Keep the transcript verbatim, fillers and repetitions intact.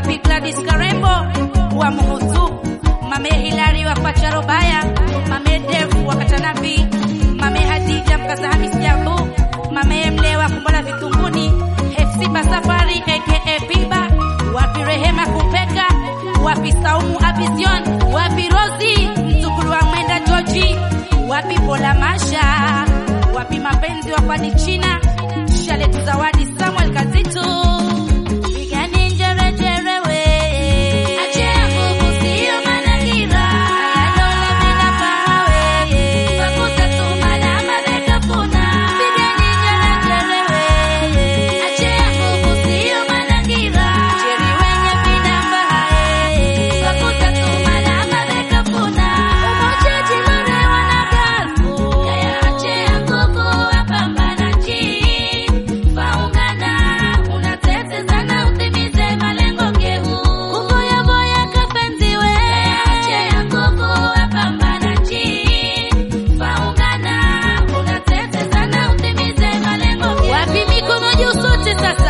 wapi Gladys Karembo wa Muhutu, mame Hilary wa kwa Charobaya, mame Dev wa Katanabi, mame Hadija mkaza Hamisi Yabu, mame Mlewa Kumbola Vitunguni, F C Basafari aka Biba, wapi Rehema Kupeka, wapi Saumu Abizion, wapi Rozi mtukulu wa Mwenda George, wapi Bola Masha, wapi mapenzi wa kwani China, Shaletu Zawadi Samuel Kazitu. Pigani njere jere we, achea nguvu siyo manangira, ayadole mina pahawe, wakusa tumala mabeka kuna. Pigani njere jere we, achea nguvu siyo manangira, cheri wenye mina pahawe, wakusa tumala mabeka kuna. Umoja jilore wanagafu, yaya achea nguvu wapambana chini, faungana, unatetezana utimize malengo kehu. Kuboya boya kapenziwe, achea nguvu wapambana chini, faungana, unatetezana utimize malengo kehu. Wapi mikono juu sote sasa.